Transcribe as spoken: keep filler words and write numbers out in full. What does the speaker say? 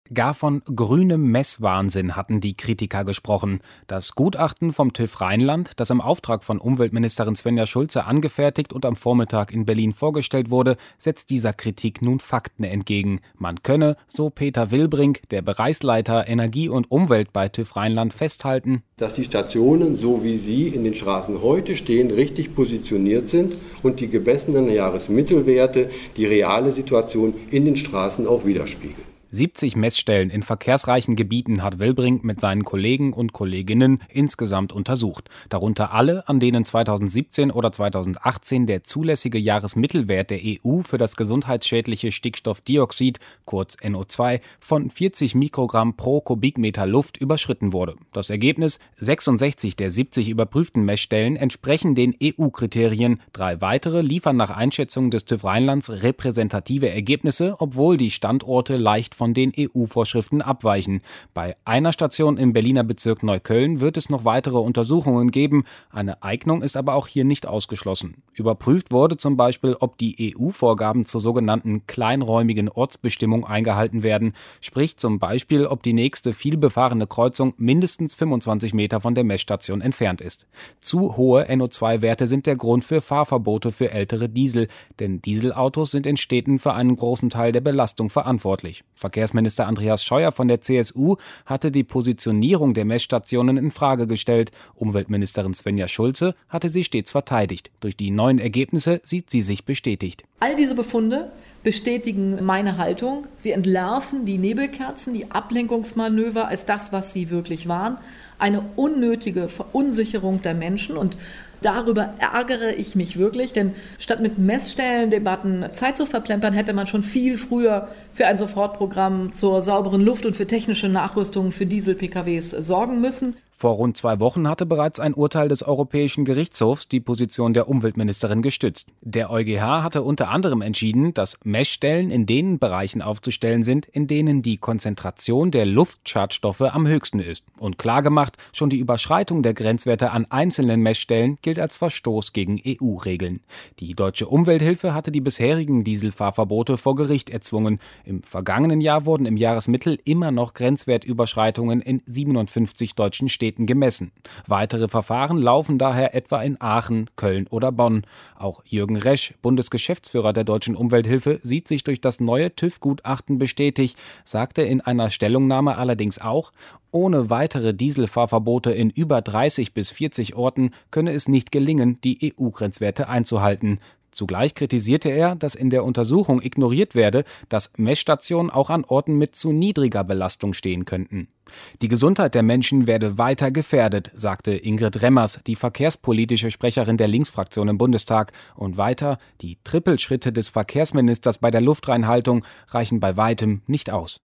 Gar von grünem Messwahnsinn hatten die Kritiker gesprochen. Das Gutachten vom TÜV Rheinland, das im Auftrag von Umweltministerin Svenja Schulze angefertigt und am Vormittag in Berlin vorgestellt wurde, setzt dieser Kritik nun Fakten entgegen. Man könne, so Peter Wilbrink, der Bereichsleiter Energie und Umwelt bei TÜV Rheinland, festhalten, dass die Stationen, so wie sie in den Straßen heute stehen, richtig positioniert sind und die gemessenen Jahresmittelwerte die reale Situation in den Straßen auch widerspiegeln. siebzig Messstellen in verkehrsreichen Gebieten hat Wilbrink mit seinen Kollegen und Kolleginnen insgesamt untersucht. Darunter alle, an denen zweitausendsiebzehn oder zweitausendachtzehn der zulässige Jahresmittelwert der E U für das gesundheitsschädliche Stickstoffdioxid, kurz N O zwei, von vierzig Mikrogramm pro Kubikmeter Luft überschritten wurde. Das Ergebnis: sechsundsechzig der siebzig überprüften Messstellen entsprechen den E U-Kriterien. Drei weitere liefern nach Einschätzung des TÜV Rheinlands repräsentative Ergebnisse, obwohl die Standorte leicht von den E U-Vorschriften abweichen. Bei einer Station im Berliner Bezirk Neukölln wird es noch weitere Untersuchungen geben. Eine Eignung ist aber auch hier nicht ausgeschlossen. Überprüft wurde zum Beispiel, ob die E U-Vorgaben zur sogenannten kleinräumigen Ortsbestimmung eingehalten werden. Sprich zum Beispiel, ob die nächste vielbefahrene Kreuzung mindestens fünfundzwanzig Meter von der Messstation entfernt ist. Zu hohe N O zwei Werte sind der Grund für Fahrverbote für ältere Diesel. Denn Dieselautos sind in Städten für einen großen Teil der Belastung verantwortlich. Verkehrsminister Andreas Scheuer von der C S U hatte die Positionierung der Messstationen in Frage gestellt. Umweltministerin Svenja Schulze hatte sie stets verteidigt. Durch die neuen Ergebnisse sieht sie sich bestätigt. All diese Befunde bestätigen meine Haltung. Sie entlarven die Nebelkerzen, die Ablenkungsmanöver als das, was sie wirklich waren. Eine unnötige Verunsicherung der Menschen, und darüber ärgere ich mich wirklich, denn statt mit Messstellendebatten Zeit zu verplempern, hätte man schon viel früher für ein Sofortprogramm zur sauberen Luft und für technische Nachrüstungen für Diesel-P K Ws sorgen müssen. Vor rund zwei Wochen hatte bereits ein Urteil des Europäischen Gerichtshofs die Position der Umweltministerin gestützt. Der EuGH hatte unter anderem entschieden, dass Messstellen in den Bereichen aufzustellen sind, in denen die Konzentration der Luftschadstoffe am höchsten ist. Und klargemacht, schon die Überschreitung der Grenzwerte an einzelnen Messstellen gilt als Verstoß gegen E U-Regeln. Die Deutsche Umwelthilfe hatte die bisherigen Dieselfahrverbote vor Gericht erzwungen. Im vergangenen Jahr wurden im Jahresmittel immer noch Grenzwertüberschreitungen in siebenundfünfzig deutschen Städten gemessen. Weitere Verfahren laufen daher etwa in Aachen, Köln oder Bonn. Auch Jürgen Resch, Bundesgeschäftsführer der Deutschen Umwelthilfe, sieht sich durch das neue TÜV-Gutachten bestätigt, sagte in einer Stellungnahme allerdings auch, ohne weitere Dieselfahrverbote in über dreißig bis vierzig Orten könne es nicht gelingen, die E U-Grenzwerte einzuhalten. Zugleich kritisierte er, dass in der Untersuchung ignoriert werde, dass Messstationen auch an Orten mit zu niedriger Belastung stehen könnten. Die Gesundheit der Menschen werde weiter gefährdet, sagte Ingrid Remmers, die verkehrspolitische Sprecherin der Linksfraktion im Bundestag. Und weiter, die Trippelschritte des Verkehrsministers bei der Luftreinhaltung reichen bei weitem nicht aus.